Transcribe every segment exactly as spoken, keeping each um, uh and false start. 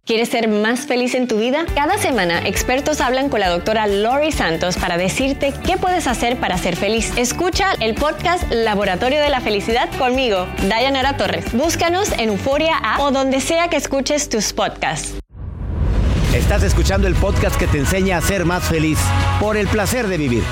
¿Quieres ser más feliz en tu vida? Cada semana, expertos hablan con la doctora Lori Santos para decirte qué puedes hacer para ser feliz. Escucha el podcast Laboratorio de la Felicidad conmigo, Dayanara Torres. Búscanos en Euforia App o donde sea que escuches tus podcasts. Estás escuchando el podcast que te enseña a ser más feliz por el placer de vivir.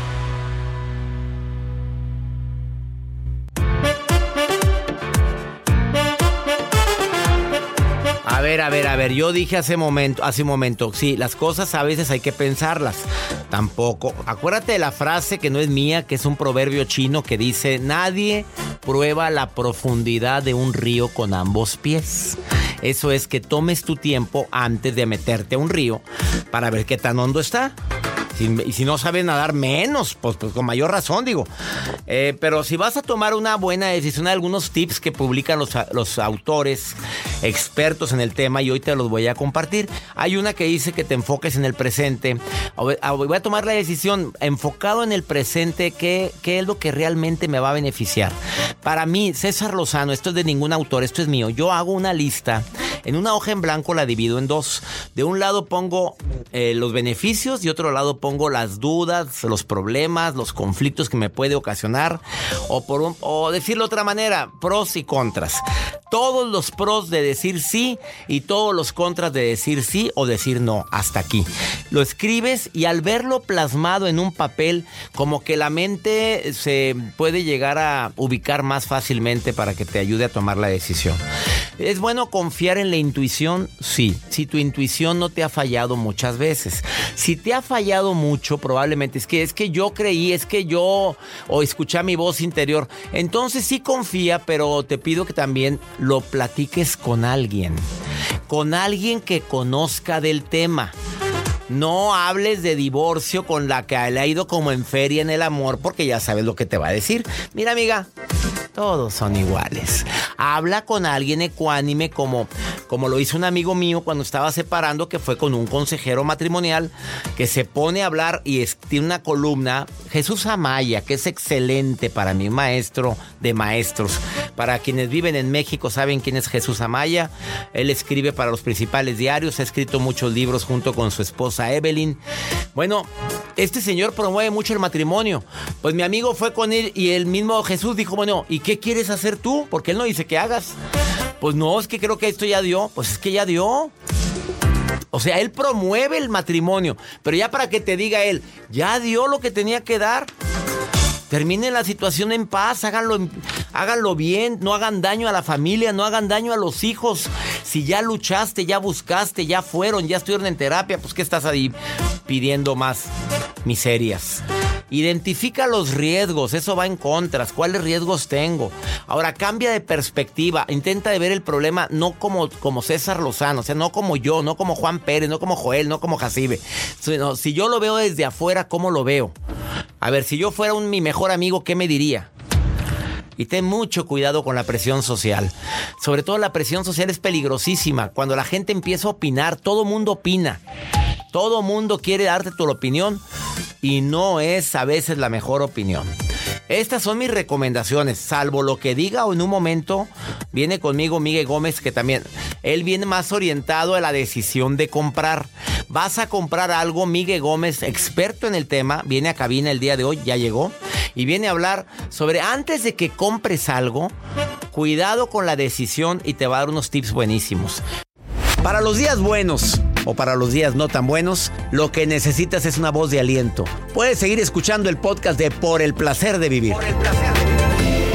A ver, a ver, a ver, yo dije hace momento, hace un momento, sí, las cosas a veces hay que pensarlas. Tampoco, acuérdate de la frase que no es mía, que es un proverbio chino que dice: nadie prueba la profundidad de un río con ambos pies. Eso es, que tomes tu tiempo antes de meterte a un río para ver qué tan hondo está. Si, y si no sabes nadar, menos, pues, pues con mayor razón, digo. Eh, pero si vas a tomar una buena decisión, hay algunos tips que publican los, los autores expertos en el tema y hoy te los voy a compartir. Hay una que dice que te enfoques en el presente. Voy a tomar la decisión enfocado en el presente, ¿qué, qué es lo que realmente me va a beneficiar? Para mí, César Lozano, esto es de ningún autor, esto es mío. Yo hago una lista. En una hoja en blanco la divido en dos. De un lado pongo eh, los beneficios y otro lado pongo las dudas, los problemas, los conflictos que me puede ocasionar. O, por un, o decirlo de otra manera, pros y contras. Todos los pros de decir sí y todos los contras de decir sí o decir no. Hasta aquí. Lo escribes y al verlo plasmado en un papel, como que la mente se puede llegar a ubicar más fácilmente para que te ayude a tomar la decisión. ¿Es bueno confiar en la intuición? Sí. Si tu intuición no te ha fallado muchas veces. Si te ha fallado mucho, probablemente es que, es que yo creí, es que yo o escuché mi voz interior. Entonces sí confía, pero te pido que también lo platiques con alguien. Con alguien que conozca del tema. No hables de divorcio con la que le ha ido como en feria en el amor, porque ya sabes lo que te va a decir. Mira, amiga, todos son iguales. Habla con alguien ecuánime como, como lo hizo un amigo mío cuando estaba separando, que fue con un consejero matrimonial que se pone a hablar y es, tiene una columna, Jesús Amaya, que es excelente para mí, maestro de maestros. Para quienes viven en México saben quién es Jesús Amaya. Él escribe para los principales diarios, ha escrito muchos libros junto con su esposa Evelyn. Bueno, este señor promueve mucho el matrimonio. Pues mi amigo fue con él y el mismo Jesús dijo: bueno, ¿y qué quieres hacer tú? Porque él no dice que hagas. Pues no, es que creo que esto ya dio. Pues es que ya dio. O sea, él promueve el matrimonio, pero ya para que te diga él, ya dio lo que tenía que dar. Terminen la situación en paz, háganlo, háganlo bien, no hagan daño a la familia, no hagan daño a los hijos. Si ya luchaste, ya buscaste, ya fueron, ya estuvieron en terapia, pues ¿qué estás ahí pidiendo más miserias? Identifica los riesgos, eso va en contras. ¿Cuáles riesgos tengo? Ahora cambia de perspectiva, intenta de ver el problema no como, como César Lozano, o sea, no como yo, no como Juan Pérez, no como Joel, no como Jacibe. Sino, si yo lo veo desde afuera, ¿cómo lo veo? A ver, si yo fuera un, mi mejor amigo, ¿qué me diría? Y ten mucho cuidado con la presión social. Sobre todo la presión social es peligrosísima. Cuando la gente empieza a opinar, todo mundo opina. Todo mundo quiere darte tu opinión y no es a veces la mejor opinión. Estas son mis recomendaciones, salvo lo que diga o en un momento viene conmigo Miguel Gómez, que también, él viene más orientado a la decisión de comprar. Vas a comprar algo, Miguel Gómez, experto en el tema, viene a cabina el día de hoy, ya llegó, y viene a hablar sobre antes de que compres algo, cuidado con la decisión y te va a dar unos tips buenísimos. Para los días buenos o para los días no tan buenos, lo que necesitas es una voz de aliento. Puedes seguir escuchando el podcast de Por el Placer de Vivir. Por el placer de vivir.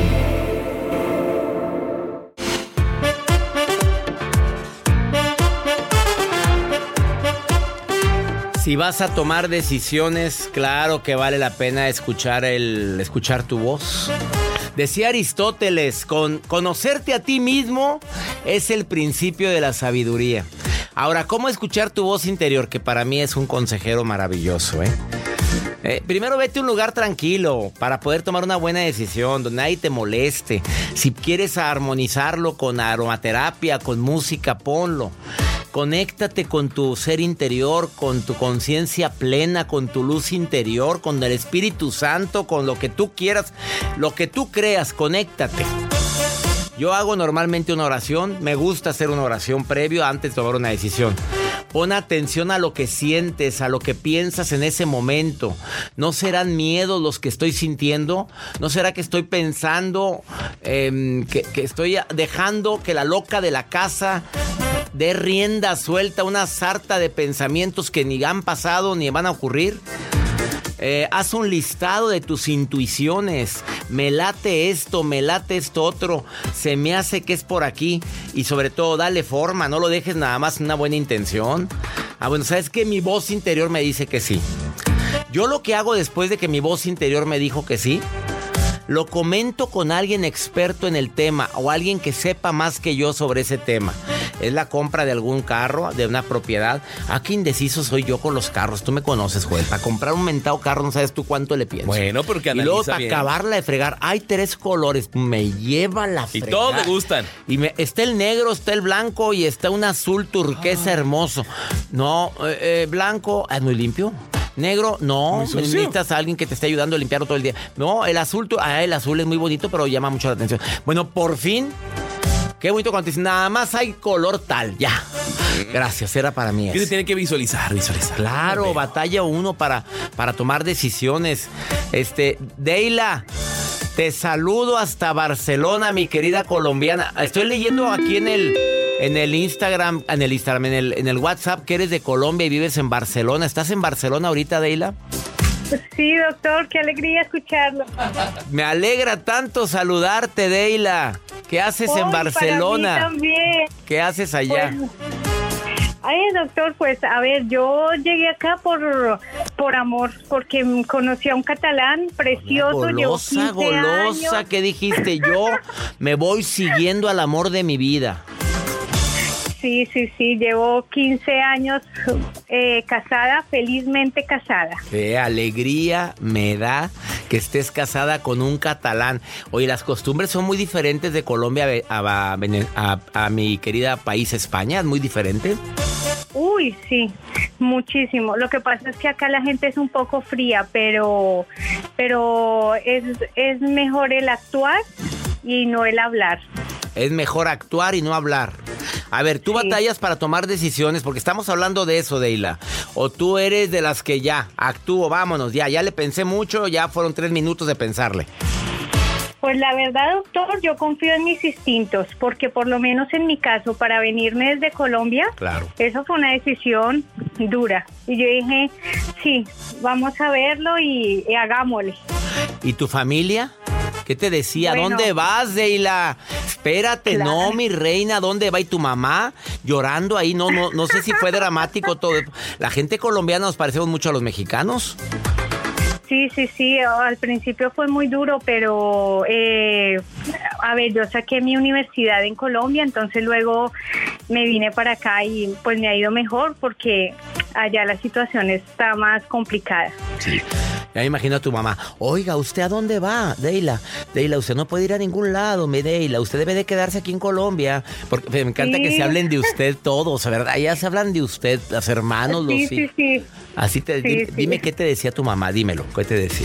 Si vas a tomar decisiones, claro que vale la pena escuchar, el, escuchar tu voz. Decía Aristóteles, con conocerte a ti mismo es el principio de la sabiduría. Ahora, ¿cómo escuchar tu voz interior? Que para mí es un consejero maravilloso, ¿eh? Eh, primero vete a un lugar tranquilo para poder tomar una buena decisión, donde nadie te moleste. Si quieres armonizarlo con aromaterapia, con música, ponlo. Conéctate con tu ser interior, con tu conciencia plena, con tu luz interior, con el Espíritu Santo, con lo que tú quieras, lo que tú creas, conéctate. Yo hago normalmente una oración. Me gusta hacer una oración previo antes de tomar una decisión. Pon atención a lo que sientes, a lo que piensas en ese momento. ¿No serán miedos los que estoy sintiendo? ¿No será que estoy pensando eh, que, que estoy dejando que la loca de la casa dé rienda suelta a una sarta de pensamientos que ni han pasado ni van a ocurrir? Eh, haz un listado de tus intuiciones. Me late esto, me late esto otro. Se me hace que es por aquí. Y sobre todo, dale forma. No lo dejes nada más en una buena intención. Ah, bueno, ¿sabes qué? Mi voz interior me dice que sí. Yo lo que hago después de que mi voz interior me dijo que sí, lo comento con alguien experto en el tema o alguien que sepa más que yo sobre ese tema. Es la compra de algún carro, de una propiedad. Ah, qué indeciso soy yo con los carros. Tú me conoces, Joel. Para comprar un mentado carro no sabes tú cuánto le piensas. Bueno, porque analiza. Y luego para bien. acabarla de fregar, hay tres colores. Me lleva la fregada. Y todos me gustan. Y me, está el negro, está el blanco y está un azul turquesa ah. hermoso. No, eh, eh, blanco, ¿es muy limpio? Negro, no, necesitas a alguien que te esté ayudando a limpiarlo todo el día. No, el azul, ah, el azul es muy bonito, pero llama mucho la atención. Bueno, por fin, qué bonito cuando te dicen, nada más hay color tal, ya. Gracias, era para mí. Que se tiene que visualizar, visualizar. Claro, batalla uno para, para tomar decisiones. Este, Deila, te saludo hasta Barcelona, mi querida colombiana. Estoy leyendo aquí en el... En el Instagram, en el Instagram, en el, en el WhatsApp, que eres de Colombia y vives en Barcelona. ¿Estás en Barcelona ahorita, Deila? Sí, doctor, qué alegría escucharlo. Me alegra tanto saludarte, Deila. ¿Qué haces oh, en Barcelona? Para mí también. ¿Qué haces allá? Pues, ay, doctor, pues, a ver, yo llegué acá por, por amor, porque conocí a un catalán precioso. Golosa, golosa, años. ¿Qué dijiste? Yo me voy siguiendo al amor de mi vida. Sí, sí, sí, llevo quince años eh, casada, felizmente casada. Qué alegría me da que estés casada con un catalán. Oye, las costumbres son muy diferentes de Colombia a, a, a, a mi querida país España, ¿es muy diferente? Uy, sí, muchísimo. Lo que pasa es que acá la gente es un poco fría, pero, pero es, es mejor el actuar y no el hablar. Es mejor actuar y no hablar. A ver, tú sí. batallas para tomar decisiones, porque estamos hablando de eso, Deila. O tú eres de las que ya, actúo, vámonos, ya, ya le pensé mucho, ya fueron tres minutos de pensarle. Pues la verdad, doctor, yo confío en mis instintos, porque por lo menos en mi caso, para venirme desde Colombia, claro. eso fue una decisión dura. Y yo dije, sí, vamos a verlo y, y hagámosle. ¿Y tu familia? ¿Qué te decía? Bueno, ¿dónde vas, Deila? Espérate, claro. No, mi reina, ¿dónde va? ¿Y tu mamá? Llorando ahí, no, no, no sé si fue dramático todo. La gente colombiana nos parecemos mucho a los mexicanos. Sí, sí, sí, al principio fue muy duro, pero eh, a ver, yo saqué mi universidad en Colombia, entonces luego me vine para acá y pues me ha ido mejor porque allá la situación está más complicada. Sí. Ya me imagino a tu mamá. Oiga, ¿usted a dónde va, Deila? Deila, usted no puede ir a ningún lado, mi Deila. Usted debe de quedarse aquí en Colombia. Porque me encanta sí. que se hablen de usted todos, ¿verdad? Ya se hablan de usted, los hermanos, sí, los sí, sí. Así te, sí, dime, sí. dime qué te decía tu mamá, dímelo, ¿qué te decía?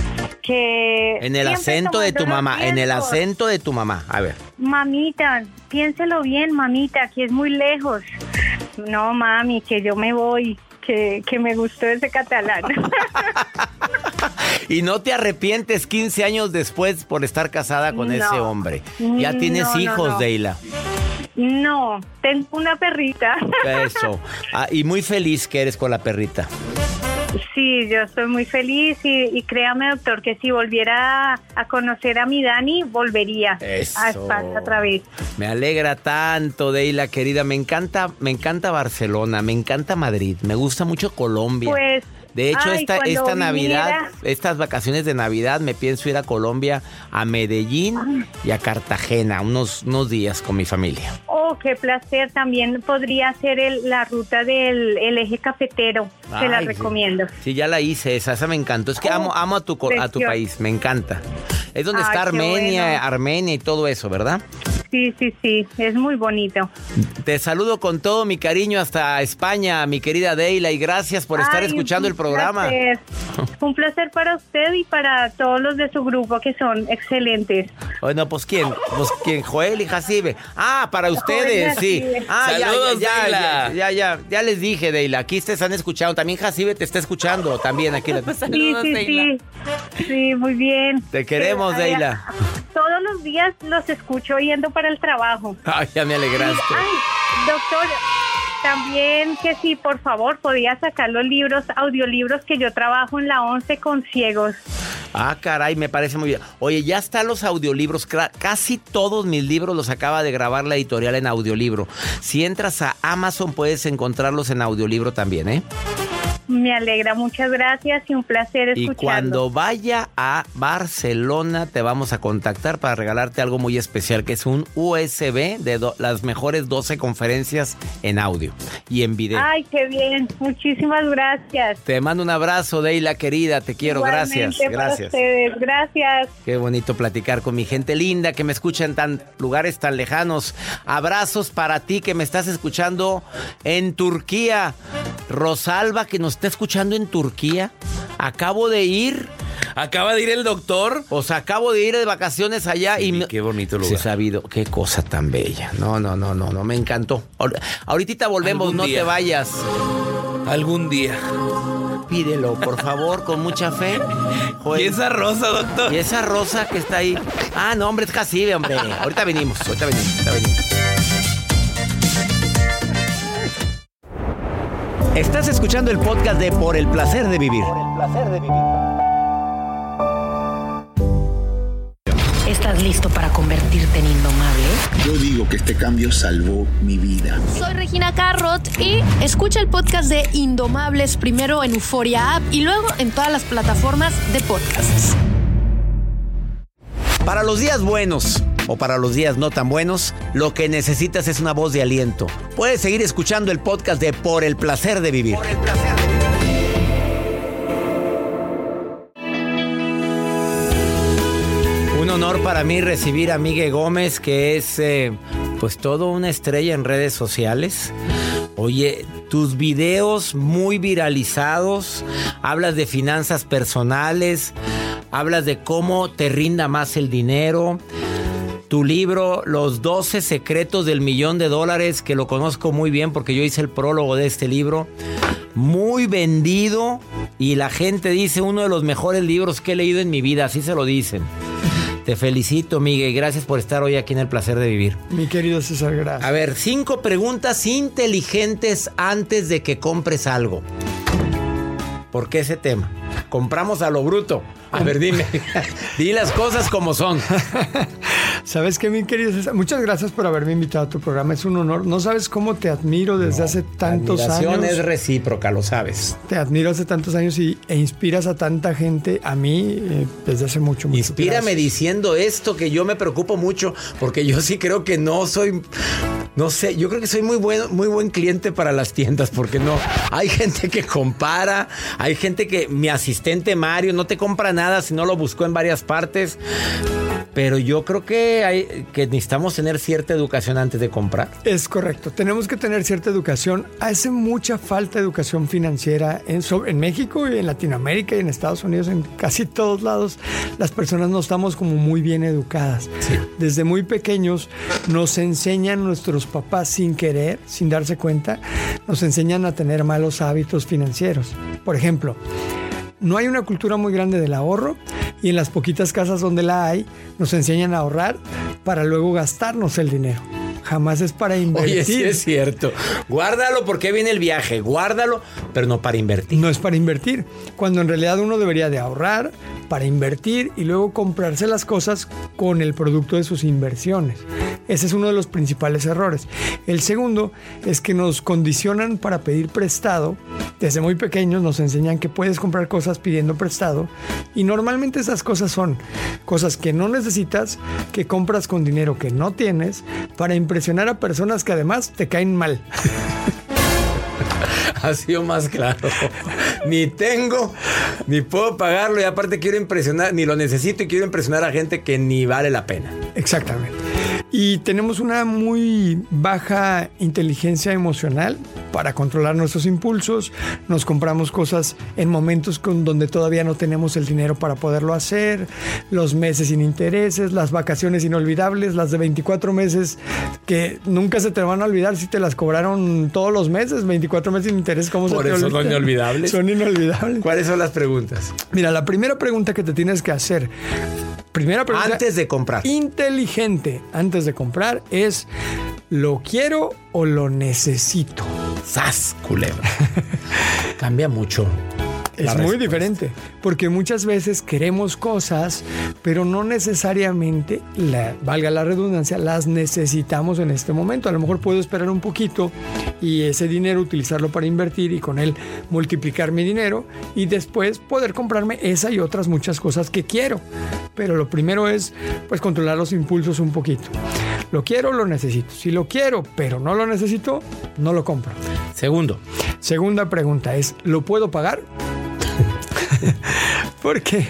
Que en el acento de tu mamá, en el acento de tu mamá, a ver. Mamita, piénselo bien, mamita, aquí es muy lejos. No, mami, que yo me voy, que, que me gustó ese catalán. Y no te arrepientes quince años después por estar casada con no. ese hombre. Ya tienes no, hijos, no, no. Deila. No, tengo una perrita. Eso. Ah, y muy feliz que eres con la perrita. Sí, yo estoy muy feliz y, y créame, doctor, que si volviera a conocer a mi Dani, volvería Eso. a España otra vez. Me alegra tanto, Deila, querida. Me encanta, me encanta Barcelona, me encanta Madrid, me gusta mucho Colombia. Pues, de hecho, ay, esta, esta Navidad, viniera... estas vacaciones de Navidad, me pienso ir a Colombia, a Medellín ay. y a Cartagena, unos, unos días con mi familia. Oh, qué placer. También podría ser el, la ruta del el eje cafetero. Te la recomiendo. Sí. sí, ya la hice, esa, esa me encantó. Es que oh, amo, amo a tu, a tu país, me encanta. Es donde ay, está Armenia, bueno. Armenia y todo eso, ¿verdad? Sí, sí, sí, es muy bonito. Te saludo con todo mi cariño hasta España, mi querida Deila, y gracias por estar Ay, escuchando el programa. Placer. Un placer para usted y para todos los de su grupo que son excelentes. Bueno, pues ¿quién? Pues ¿quién? Joel y Jacibe. Ah, para ustedes, sí. Ah, Saludos, ya, ya, Deila. ya, ya, ya, ya les dije, Deila. Aquí te están escuchando. También Jacibe te está escuchando. También aquí. La... Sí, Saludos, sí, Deila. sí. Sí, muy bien. Te queremos, Eh, Deila. Todos los días los escucho yendo para el trabajo. Ay, ya me alegraste. Ay, doctor, también que si por favor podía sacar los libros, audiolibros, que yo trabajo en la once con ciegos. Ah, caray, me parece muy bien. Oye, ya están los audiolibros. Cla- Casi todos mis libros los acaba de grabar la editorial en audiolibro. Si entras a Amazon puedes encontrarlos en audiolibro también, ¿eh? Me alegra, muchas gracias y un placer Y escucharlo. cuando vaya a Barcelona te vamos a contactar para regalarte algo muy especial, que es un U S B de do- las mejores doce conferencias en audio y en video. Ay, qué bien, muchísimas gracias. Te mando un abrazo, Deila querida, te quiero, gracias, Igualmente para gracias. ustedes, gracias. Qué bonito platicar con mi gente linda que me escucha en tan lugares tan lejanos. Abrazos para ti que me estás escuchando en Turquía. Rosalba, que nos está escuchando en Turquía. Acabo de ir, Acaba de ir el doctor. o sea, acabo de ir de vacaciones allá y... me- Qué bonito Sí, lugar. he sabido, qué cosa tan bella. No, no, no, no, no, me encantó. Ahor- Ahorita volvemos, Algún no día. te vayas. Algún día. Pídelo, por favor, con mucha fe. Joel. ¿Y esa rosa, doctor? Y esa rosa que está ahí. Ah, no, hombre, es Jacibe, hombre. Ahorita venimos, ahorita venimos, ahorita venimos. Estás escuchando el podcast de Por el Placer de Vivir. ¿Estás listo para convertirte en indomable? Yo digo que este cambio salvó mi vida. Soy Regina Carrot y escucha el podcast de Indomables primero en Euforia App y luego en todas las plataformas de podcasts. Para los días buenos o para los días no tan buenos, lo que necesitas es una voz de aliento. Puedes seguir escuchando el podcast de Por el Placer de Vivir. Un honor para mí recibir a Miguel Gómez, que es eh, pues todo una estrella en redes sociales. Oye, tus videos muy viralizados, hablas de finanzas personales, hablas de cómo te rinda más el dinero. Tu libro, Los doce secretos del millón de dólares, que lo conozco muy bien porque yo hice el prólogo de este libro. Muy vendido y la gente dice uno de los mejores libros que he leído en mi vida, así se lo dicen. Te felicito, Miguel, gracias por estar hoy aquí en El Placer de Vivir. Mi querido César, gracias. A ver, cinco preguntas inteligentes antes de que compres algo. ¿Por qué ese tema? Compramos a lo bruto. A ver, dime. Di las cosas como son. ¿Sabes qué, mi querido César? Muchas gracias por haberme invitado a tu programa. Es un honor. No sabes cómo te admiro desde hace tantos Admiración años. es recíproca, lo sabes. Te admiro hace tantos años y, e inspiras a tanta gente. A mí, eh, desde hace mucho, mucho. Inspírame Gracias. diciendo esto, que yo me preocupo mucho, porque yo sí creo que no soy, no sé, yo creo que soy muy buen, muy buen cliente para las tiendas, porque no, hay gente que compara, hay gente que, mi asistente Mario no te compra nada si no lo buscó en varias partes. Pero yo creo que hay que necesitamos tener cierta educación antes de comprar. Es correcto, tenemos que tener cierta educación. Hace mucha falta de educación financiera en, sobre, en México y en Latinoamérica y en Estados Unidos, en casi todos lados. Las personas no estamos como muy bien educadas. Sí. Desde muy pequeños nos enseñan nuestros papás sin querer, sin darse cuenta, nos enseñan a tener malos hábitos financieros. Por ejemplo, no hay una cultura muy grande del ahorro y en las poquitas casas donde la hay nos enseñan a ahorrar para luego gastarnos el dinero. Jamás es para invertir. Oye, sí es cierto. Guárdalo porque viene el viaje, guárdalo, pero no para invertir. No es para invertir, cuando en realidad uno debería de ahorrar para invertir y luego comprarse las cosas con el producto de sus inversiones. Ese es uno de los principales errores. El segundo es que nos condicionan para pedir prestado. Desde muy pequeños nos enseñan que puedes comprar cosas pidiendo prestado y normalmente esas cosas son cosas que no necesitas, que compras con dinero que no tienes para impresionar a personas que además te caen mal. Ha sido más claro. Ni tengo, ni puedo pagarlo y aparte quiero impresionar, ni lo necesito y quiero impresionar a gente que ni vale la pena. Exactamente. Y tenemos una muy baja inteligencia emocional para controlar nuestros impulsos. Nos compramos cosas en momentos con donde todavía no tenemos el dinero para poderlo hacer, los meses sin intereses, las vacaciones inolvidables, las de veinticuatro meses que nunca se te van a olvidar si te las cobraron todos los meses, veinticuatro meses sin interés. ¿Cómo se te olvida? Por eso son inolvidables. Son inolvidables. ¿Cuáles son las preguntas? Mira, la primera pregunta que te tienes que hacer, primera pregunta antes de comprar, inteligente, antes de comprar, es: ¿lo quiero o lo necesito? ¡Sas, culebra! Cambia mucho. Es muy diferente, porque muchas veces queremos cosas, pero no necesariamente, la, valga la redundancia, las necesitamos en este momento. A lo mejor puedo esperar un poquito y ese dinero utilizarlo para invertir y con él multiplicar mi dinero y después poder comprarme esa y otras muchas cosas que quiero. Pero lo primero es, pues, controlar los impulsos un poquito. ¿Lo quiero o lo necesito? Si lo quiero, pero no lo necesito, no lo compro. Segundo. Segunda pregunta es: ¿lo puedo pagar? Porque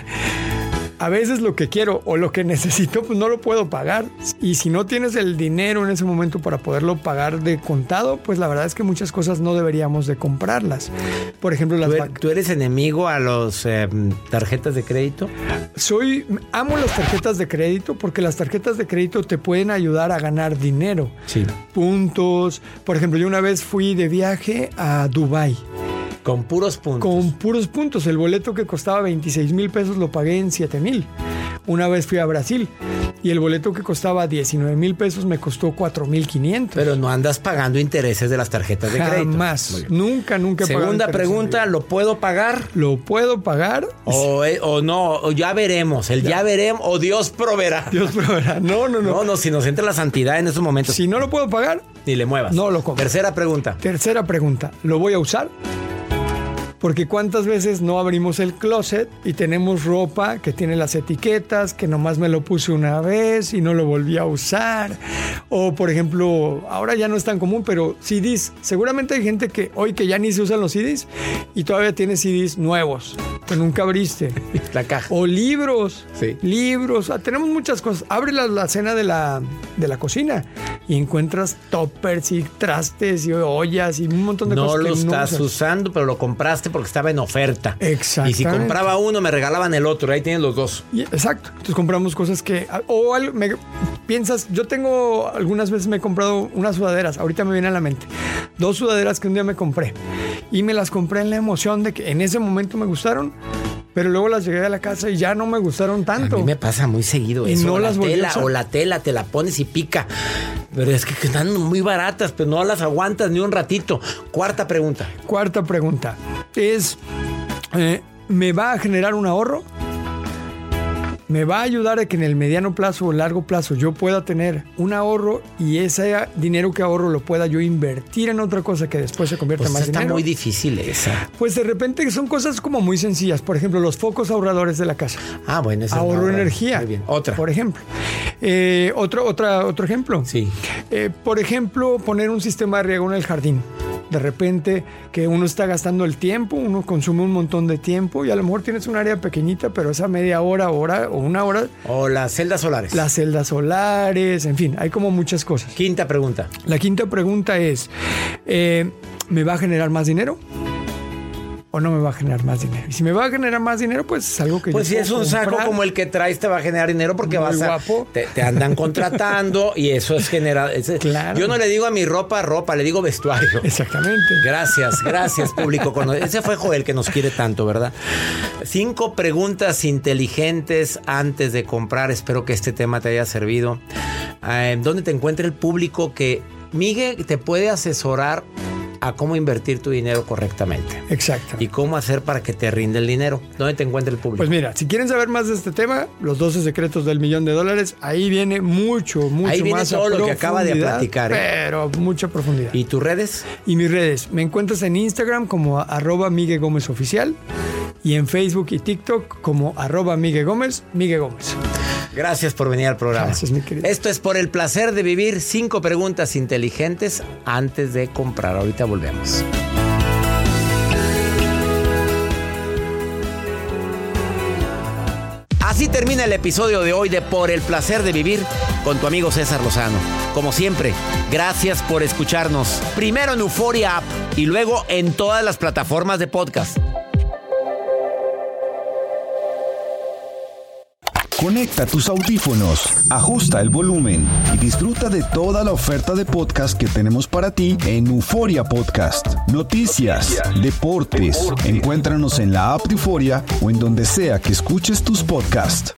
a veces lo que quiero o lo que necesito, pues no lo puedo pagar. Y si no tienes el dinero en ese momento para poderlo pagar de contado, pues la verdad es que muchas cosas no deberíamos de comprarlas. Por ejemplo, las ¿Tú, ¿tú eres enemigo a las eh, tarjetas de crédito? Soy, amo las tarjetas de crédito porque las tarjetas de crédito te pueden ayudar a ganar dinero. Sí. Puntos. Por ejemplo, yo una vez fui de viaje a Dubái. Con puros puntos. Con puros puntos. El boleto que costaba veintiséis mil pesos lo pagué en siete mil. Una vez fui a Brasil y el boleto que costaba diecinueve mil pesos me costó cuatro mil quinientos. Pero no andas pagando intereses de las tarjetas de crédito. Jamás. Nunca, nunca he pagado. Segunda pregunta: ¿lo puedo pagar? ¿Lo puedo pagar? O, eh, o no, o ya veremos. El ya. ya veremos o Dios proveerá. Dios proveerá. No, no, no. No, no, si nos entra la santidad en esos momentos. Si no lo puedo pagar, ni le muevas. No lo compro. Tercera pregunta. Tercera pregunta: ¿lo voy a usar? Porque cuántas veces no abrimos el closet y tenemos ropa que tiene las etiquetas, que nomás me lo puse una vez y no lo volví a usar. O por ejemplo, ahora ya no es tan común, pero C Ds. Seguramente hay gente que hoy que ya ni se usan los C Ds y todavía tiene C Ds nuevos que nunca abriste. La caja. O libros. Sí. Libros. Tenemos muchas cosas. Abre la, la cena de la, de la cocina y encuentras toppers y trastes y ollas y un montón de no cosas que no lo estás usas. usando, pero lo compraste porque estaba en oferta. Exactamente. Y si compraba uno, me regalaban el otro. Ahí tienes los dos. Y, exacto. Entonces compramos cosas que... O algo, me, piensas, yo tengo... Algunas veces me he comprado unas sudaderas. Ahorita me viene a la mente. Dos sudaderas que un día me compré. Y me las compré en la emoción de que en ese momento me gustaron. Pero luego las llegué a la casa y ya no me gustaron tanto. A mí me pasa muy seguido y eso. no la las volví a tela, usar. o la tela te la pones y pica. Pero es que están muy baratas, pero no las aguantas ni un ratito. Cuarta pregunta. Cuarta pregunta. Es, eh, ¿me va a generar un ahorro? ¿Me va a ayudar a que en el mediano plazo o largo plazo yo pueda tener un ahorro y ese dinero que ahorro lo pueda yo invertir en otra cosa que después se convierta en Pues más está dinero? muy difícil esa. Pues de repente son cosas como muy sencillas. Por ejemplo, los focos ahorradores de la casa. Ah, bueno. Ese Ahorro es energía. Muy bien. Otra. Por ejemplo. Eh, otro, otra, otro ejemplo. Sí. Eh, por ejemplo, poner un sistema de riego en el jardín. De repente que uno está gastando el tiempo, uno consume un montón de tiempo y a lo mejor tienes un área pequeñita, pero esa media hora, hora o una hora... O las celdas solares. Las celdas solares, en fin, hay como muchas cosas. Quinta pregunta. La quinta pregunta es, eh, ¿me va a generar más dinero? ¿O no me va a generar más dinero? Y si me va a generar más dinero, pues es algo que pues yo si es un comprar. saco como el que traes, te va a generar dinero porque Muy vas a... guapo. Te, te andan contratando y eso es generar... Es, claro. Yo no le digo a mi ropa, ropa, le digo vestuario. Exactamente. Gracias, gracias, público. Ese fue Joel que nos quiere tanto, ¿verdad? Cinco preguntas inteligentes antes de comprar. Espero que este tema te haya servido. Eh, ¿Dónde te encuentra el público que... Miguel te puede asesorar a cómo invertir tu dinero correctamente? Exacto. Y cómo hacer para que te rinde el dinero. ¿Dónde te encuentra el público? Pues mira, si quieren saber más de este tema, los doce secretos del millón de dólares, ahí viene mucho, mucho más. Ahí viene todo lo que acaba de platicar, ¿eh? Pero mucha profundidad. ¿Y tus redes? Y mis redes. Me encuentras en Instagram como arroba Miguel Gómez Oficial y en Facebook y TikTok como arroba Miguel Gómez, Miguel Gómez. Gracias por venir al programa. Gracias, mi querido. Esto es Por el Placer de Vivir. Cinco preguntas inteligentes antes de comprar. Ahorita volvemos. Así termina el episodio de hoy de Por el Placer de Vivir con tu amigo César Lozano. Como siempre, gracias por escucharnos. Primero en Euforia App y luego en todas las plataformas de podcast. Conecta tus audífonos, ajusta el volumen y disfruta de toda la oferta de podcast que tenemos para ti en Euforia Podcast. Noticias, deportes, encuéntranos en la app de Euforia o en donde sea que escuches tus podcasts.